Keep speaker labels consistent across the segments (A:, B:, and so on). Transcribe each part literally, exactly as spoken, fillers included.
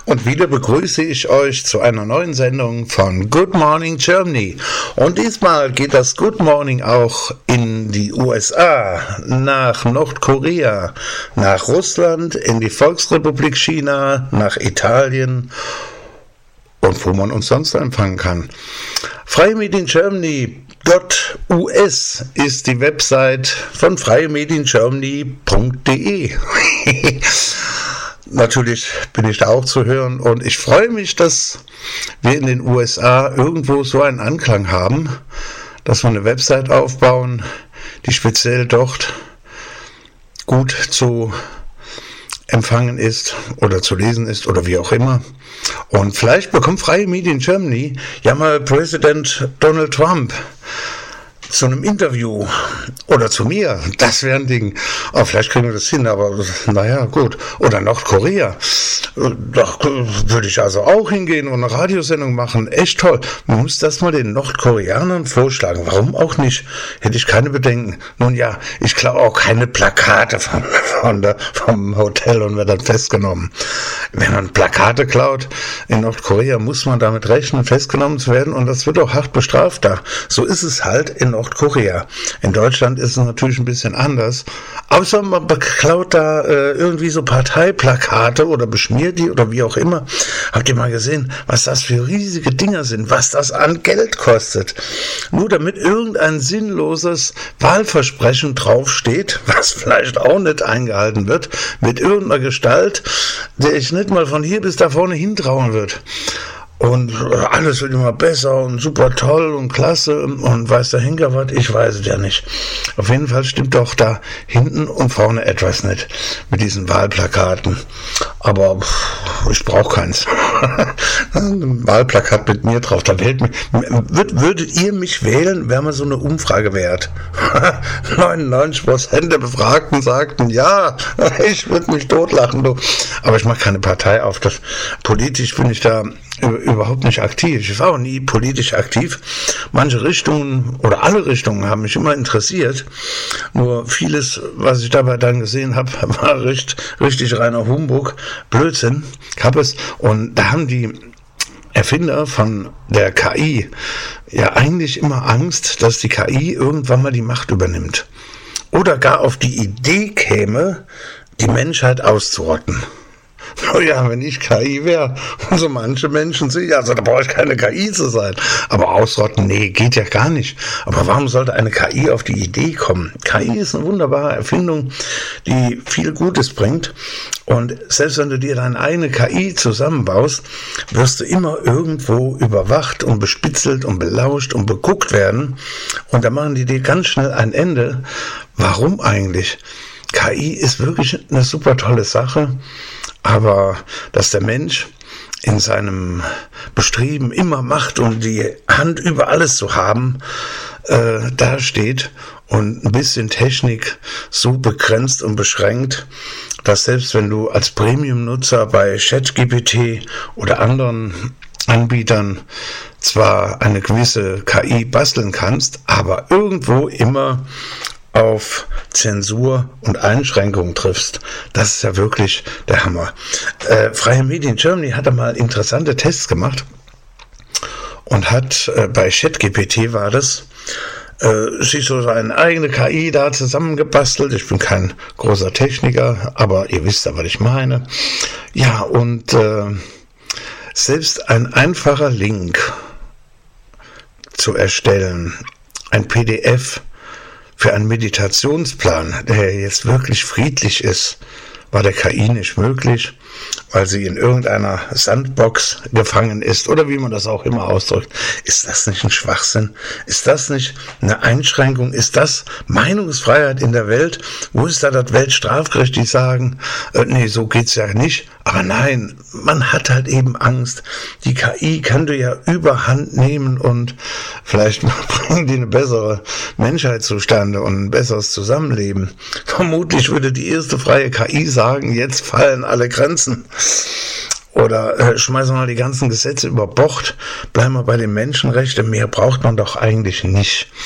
A: Und wieder begrüße ich euch zu einer neuen Sendung von Good Morning Germany. Und diesmal geht das Good Morning auch in die U S A, nach Nordkorea, nach Russland, in die Volksrepublik China, nach Italien und wo man uns sonst empfangen kann. Freie Medien Germany .us ist die Website von freie medien germany punkt de. Natürlich bin ich da auch zu hören und ich freue mich, dass wir in den U S A irgendwo so einen Anklang haben, dass wir eine Website aufbauen, die speziell dort gut zu empfangen ist oder zu lesen ist oder wie auch immer. Und vielleicht bekommt Freie Medien Germany ja mal Präsident Donald Trump zu einem Interview oder zu mir. Das wäre ein Ding. Oh, vielleicht kriegen wir das hin, aber naja, gut. Oder Nordkorea. Da würde ich also auch hingehen und eine Radiosendung machen. Echt toll. Man muss das mal den Nordkoreanern vorschlagen. Warum auch nicht? Hätte ich keine Bedenken. Nun ja, ich klaue auch keine Plakate von, von der, vom Hotel und werde dann festgenommen. Wenn man Plakate klaut in Nordkorea, muss man damit rechnen, festgenommen zu werden. Und das wird auch hart bestraft da. So ist es halt in Nordkorea. In Deutschland ist es natürlich ein bisschen anders. Außer man beklaut da äh, irgendwie so Parteiplakate oder beschmiert die oder wie auch immer. Habt ihr mal gesehen, was das für riesige Dinger sind, was das an Geld kostet? Nur damit irgendein sinnloses Wahlversprechen draufsteht, was vielleicht auch nicht eingehalten wird, mit irgendeiner Gestalt, der ich nicht mal von hier bis da vorne hintrauen wird. Und alles wird immer besser und super toll und klasse und weiß der Henker was, ich weiß es ja nicht. Auf jeden Fall stimmt doch da hinten und vorne etwas nicht mit diesen Wahlplakaten. Aber ich brauche keins. Ein Wahlplakat mit mir drauf, da wählt mich. Würdet ihr mich wählen, wenn man so eine Umfrage wählt? neunundneunzig Prozent der Befragten sagten, ja, ich würde mich totlachen, du. Aber ich mache keine Partei auf. Das, politisch bin ich da überhaupt nicht aktiv. Ich war auch nie politisch aktiv. Manche Richtungen oder alle Richtungen haben mich immer interessiert. Nur vieles, was ich dabei dann gesehen habe, war richtig, richtig reiner Humbug, Blödsinn, Kappes. Und da haben die Erfinder von der K I ja eigentlich immer Angst, dass die K I irgendwann mal die Macht übernimmt. Oder gar auf die Idee käme, die Menschheit auszurotten. Oh ja, wenn ich K I wäre, und so manche Menschen sind, also da brauche ich keine K I zu sein. Aber ausrotten, nee, geht ja gar nicht. Aber warum sollte eine K I auf die Idee kommen? K I ist eine wunderbare Erfindung, die viel Gutes bringt. Und selbst wenn du dir deine eigene K I zusammenbaust, wirst du immer irgendwo überwacht und bespitzelt und belauscht und beguckt werden. Und da machen die dir ganz schnell ein Ende. Warum eigentlich? K I ist wirklich eine super tolle Sache. Aber dass der Mensch in seinem Bestreben immer Macht und die Hand über alles zu haben, äh, da steht und ein bisschen Technik so begrenzt und beschränkt, dass selbst wenn du als Premium-Nutzer bei ChatGPT oder anderen Anbietern zwar eine gewisse K I basteln kannst, aber irgendwo immer auf Zensur und Einschränkungen triffst. Das ist ja wirklich der Hammer. Äh, Freie Medien Germany hat da mal interessante Tests gemacht und hat äh, bei ChatGPT war das, äh, sich so seine eigene K I da zusammengebastelt. Ich bin kein großer Techniker, aber ihr wisst ja, was ich meine. Ja, und äh, selbst ein einfacher Link zu erstellen, ein P D F für einen Meditationsplan, der jetzt wirklich friedlich ist, war der K I nicht möglich, weil sie in irgendeiner Sandbox gefangen ist oder wie man das auch immer ausdrückt. Ist das nicht ein Schwachsinn? Ist das nicht eine Einschränkung? Ist das Meinungsfreiheit in der Welt? Wo ist da das Weltstrafgericht, die sagen, äh, nee, so geht's ja nicht. Aber nein, man hat halt eben Angst. Die K I kann du ja überhand nehmen und vielleicht bringen die eine bessere Menschheit zustande und ein besseres Zusammenleben. Vermutlich würde die erste freie K I sagen, jetzt fallen alle Grenzen. Oder äh, schmeißen wir mal die ganzen Gesetze über Bord, bleiben wir bei den Menschenrechten, mehr braucht man doch eigentlich nicht.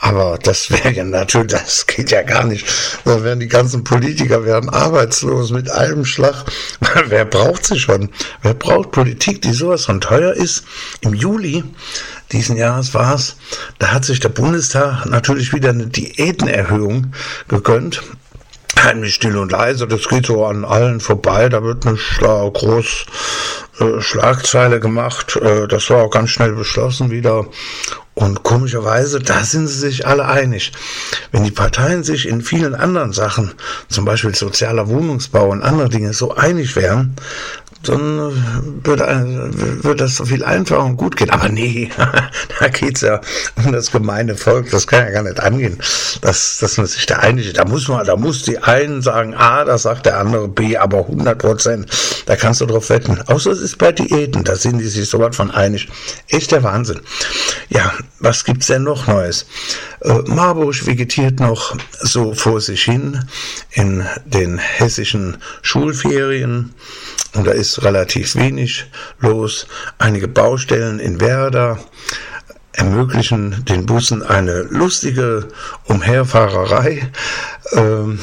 A: Aber das wäre ja natürlich, das geht ja gar nicht. Da wären die ganzen Politiker werden arbeitslos mit einem Schlag. Wer braucht sie schon? Wer braucht Politik, die sowas von teuer ist? Im Juli diesen Jahres war es, da hat sich der Bundestag natürlich wieder eine Diätenerhöhung gegönnt. Heimlich, still und leise, das geht so an allen vorbei, da wird eine schla- groß äh, Schlagzeile gemacht, äh, das war auch ganz schnell beschlossen wieder. Und komischerweise, da sind sie sich alle einig. Wenn die Parteien sich in vielen anderen Sachen, zum Beispiel sozialer Wohnungsbau und andere Dinge, so einig wären, dann würde, würde das so viel einfacher und gut gehen. Aber nee, da geht's ja um das gemeine Volk. Das kann ja gar nicht angehen, dass, dass man sich da einig ist. Da muss man, da muss die einen sagen A, das sagt der andere B, aber hundert Prozent. Da kannst du drauf wetten. Außer es ist bei Diäten, da sind die sich so was von einig. Echt der Wahnsinn. Ja, was gibt's denn noch Neues? Äh, Marburg vegetiert noch so vor sich hin in den hessischen Schulferien. Und da ist relativ wenig los. Einige Baustellen in Werder ermöglichen den Bussen eine lustige Umherfahrerei. Ähm,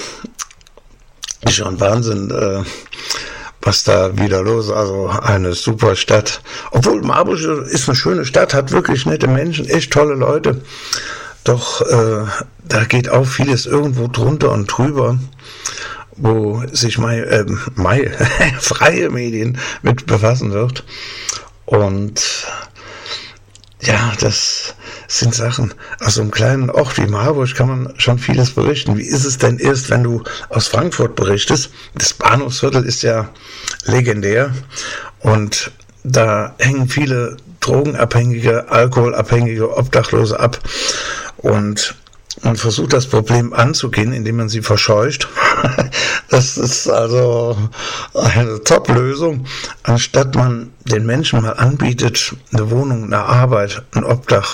A: ist schon Wahnsinn, äh, was da wieder los ist. Also eine super Stadt. Obwohl Marburg ist eine schöne Stadt, hat wirklich nette Menschen, echt tolle Leute. Doch äh, da geht auch vieles irgendwo drunter und drüber, wo sich Mai, äh, Mai, freie Medien mit befassen wird. Und ja, das sind Sachen. Aus so einem kleinen Ort wie Marburg kann man schon vieles berichten. Wie ist es denn erst, wenn du aus Frankfurt berichtest? Das Bahnhofsviertel ist ja legendär und da hängen viele Drogenabhängige, Alkoholabhängige, Obdachlose ab und man versucht das Problem anzugehen, indem man sie verscheucht. Das ist also eine Top-Lösung, anstatt man den Menschen mal anbietet, eine Wohnung, eine Arbeit, ein Obdach,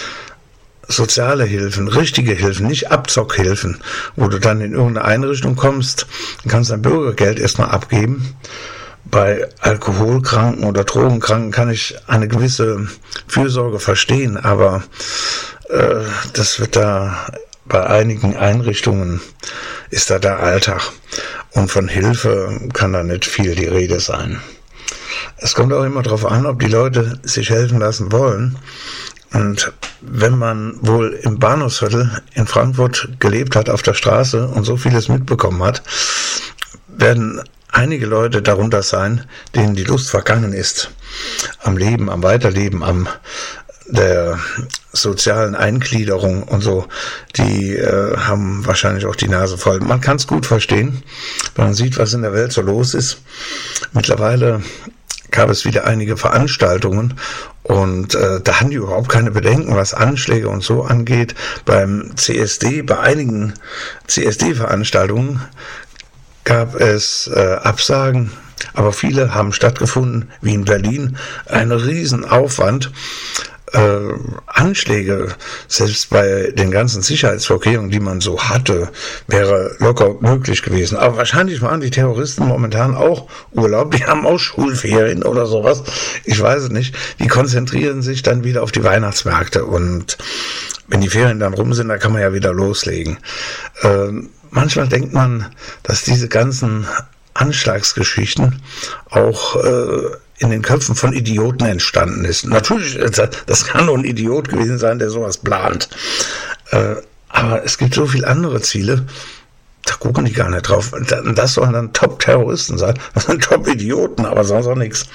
A: soziale Hilfen, richtige Hilfen, nicht Abzockhilfen, wo du dann in irgendeine Einrichtung kommst, dann kannst dein Bürgergeld erstmal abgeben. Bei Alkoholkranken oder Drogenkranken kann ich eine gewisse Fürsorge verstehen, aber äh, das wird da bei einigen Einrichtungen ist da der Alltag und von Hilfe kann da nicht viel die Rede sein. Es kommt auch immer darauf an, ob die Leute sich helfen lassen wollen. Und wenn man wohl im Bahnhofsviertel in Frankfurt gelebt hat auf der Straße und so vieles mitbekommen hat, werden einige Leute darunter sein, denen die Lust vergangen ist am Leben, am Weiterleben, am der sozialen Eingliederung und so, die äh, haben wahrscheinlich auch die Nase voll. Man kann es gut verstehen, wenn man sieht, was in der Welt so los ist. Mittlerweile gab es wieder einige Veranstaltungen und äh, da haben die überhaupt keine Bedenken, was Anschläge und so angeht. Beim C S D, bei einigen C S D-Veranstaltungen gab es äh, Absagen, aber viele haben stattgefunden, wie in Berlin, ein Riesenaufwand. Äh, Anschläge, selbst bei den ganzen Sicherheitsvorkehrungen, die man so hatte, wäre locker möglich gewesen. Aber wahrscheinlich machen die Terroristen momentan auch Urlaub, die haben auch Schulferien oder sowas, ich weiß es nicht. Die konzentrieren sich dann wieder auf die Weihnachtsmärkte und wenn die Ferien dann rum sind, dann kann man ja wieder loslegen. Äh, manchmal denkt man, dass diese ganzen Anschlagsgeschichten auch äh, in den Köpfen von Idioten entstanden ist. Natürlich, das kann nur ein Idiot gewesen sein, der sowas plant. Äh, aber es gibt so viele andere Ziele, da gucken die gar nicht drauf. Das sollen dann Top-Terroristen sein. Das sind Top-Idioten, aber sonst auch nichts.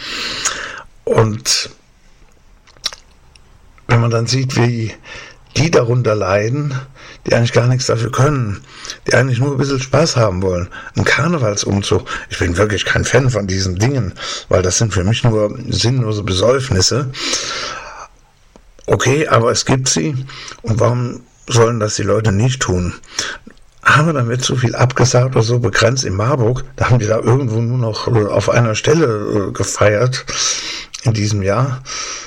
A: Und wenn man dann sieht, wie die darunter leiden, die eigentlich gar nichts dafür können, die eigentlich nur ein bisschen Spaß haben wollen. Ein Karnevalsumzug. Ich bin wirklich kein Fan von diesen Dingen, weil das sind für mich nur sinnlose Besäufnisse. Okay, aber es gibt sie. Und warum sollen das die Leute nicht tun? Haben wir damit so viel abgesagt oder so begrenzt in Marburg? Da haben die da irgendwo nur noch auf einer Stelle gefeiert in diesem Jahr.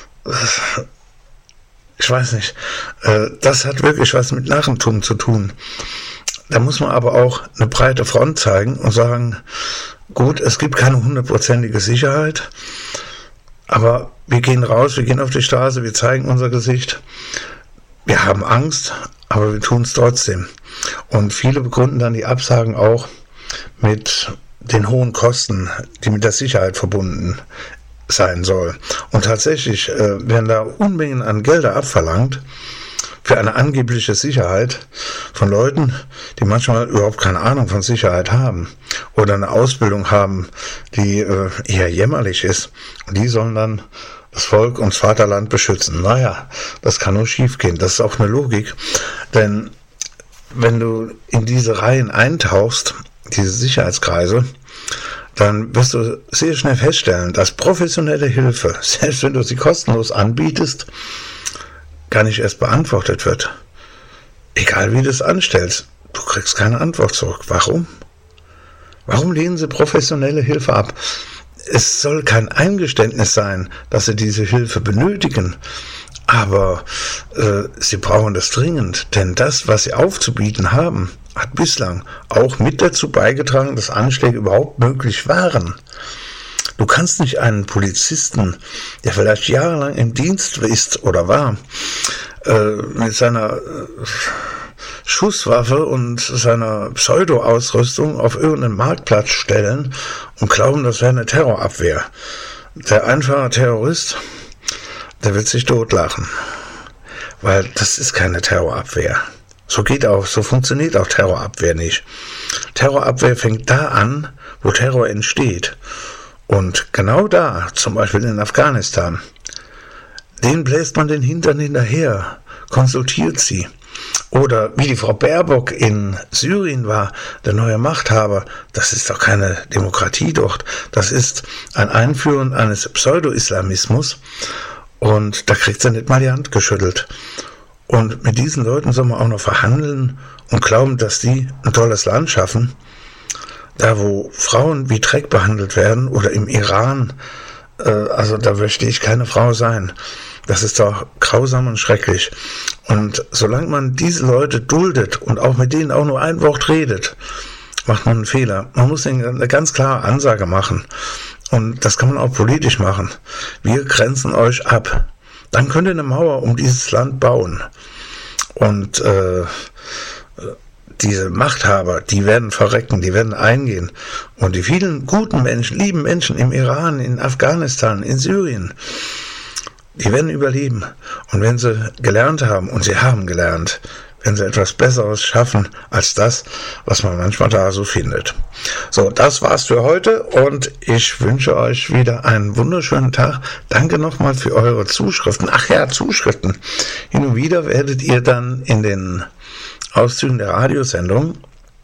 A: Ich weiß nicht, das hat wirklich was mit Narrentum zu tun. Da muss man aber auch eine breite Front zeigen und sagen, gut, es gibt keine hundertprozentige Sicherheit, aber wir gehen raus, wir gehen auf die Straße, wir zeigen unser Gesicht, wir haben Angst, aber wir tun es trotzdem. Und viele begründen dann die Absagen auch mit den hohen Kosten, die mit der Sicherheit verbunden sein soll. Und tatsächlich äh, werden da Unmengen an Gelder abverlangt für eine angebliche Sicherheit von Leuten, die manchmal überhaupt keine Ahnung von Sicherheit haben oder eine Ausbildung haben, die äh, eher jämmerlich ist. Und die sollen dann das Volk und das Vaterland beschützen. Naja, das kann nur schief gehen. Das ist auch eine Logik. Denn wenn du in diese Reihen eintauchst, diese Sicherheitskreise, dann wirst du sehr schnell feststellen, dass professionelle Hilfe, selbst wenn du sie kostenlos anbietest, gar nicht erst beantwortet wird. Egal wie du es anstellst, du kriegst keine Antwort zurück. Warum? Warum lehnen sie professionelle Hilfe ab? Es soll kein Eingeständnis sein, dass sie diese Hilfe benötigen, aber äh, sie brauchen das dringend, denn das, was sie aufzubieten haben, hat bislang auch mit dazu beigetragen, dass Anschläge überhaupt möglich waren. Du kannst nicht einen Polizisten, der vielleicht jahrelang im Dienst ist oder war, äh, mit seiner äh, Schusswaffe und seiner Pseudo-Ausrüstung auf irgendeinen Marktplatz stellen und glauben, das wäre eine Terrorabwehr. Der einfache Terrorist, der wird sich totlachen, weil das ist keine Terrorabwehr. So geht auch, so funktioniert auch Terrorabwehr nicht. Terrorabwehr fängt da an, wo Terror entsteht. Und genau da, zum Beispiel in Afghanistan, denen bläst man den Hintern hinterher, konsultiert sie. Oder wie die Frau Baerbock in Syrien war, der neue Machthaber, das ist doch keine Demokratie dort. Das ist ein Einführen eines Pseudo-Islamismus und da kriegt sie nicht mal die Hand geschüttelt. Und mit diesen Leuten soll man auch noch verhandeln und glauben, dass die ein tolles Land schaffen. Da, wo Frauen wie Dreck behandelt werden oder im Iran, äh, also da möchte ich keine Frau sein. Das ist doch grausam und schrecklich. Und solange man diese Leute duldet und auch mit denen auch nur ein Wort redet, macht man einen Fehler. Man muss ihnen eine ganz klare Ansage machen. Und das kann man auch politisch machen. Wir grenzen euch ab. Dann könnt ihr eine Mauer um dieses Land bauen. Und äh, diese Machthaber, die werden verrecken, die werden eingehen. Und die vielen guten Menschen, lieben Menschen im Iran, in Afghanistan, in Syrien, die werden überleben. Und wenn sie gelernt haben, und sie haben gelernt, wenn sie etwas Besseres schaffen als das, was man manchmal da so findet. So, das war's für heute und ich wünsche euch wieder einen wunderschönen Tag. Danke nochmal für eure Zuschriften. Ach ja, Zuschriften. Hin und wieder werdet ihr dann in den Auszügen der Radiosendung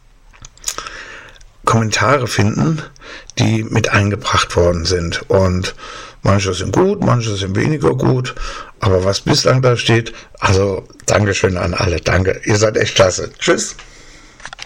A: Kommentare finden, die mit eingebracht worden sind. Und manche sind gut, manche sind weniger gut. Aber was bislang da steht, also Dankeschön an alle. Danke, ihr seid echt klasse. Tschüss.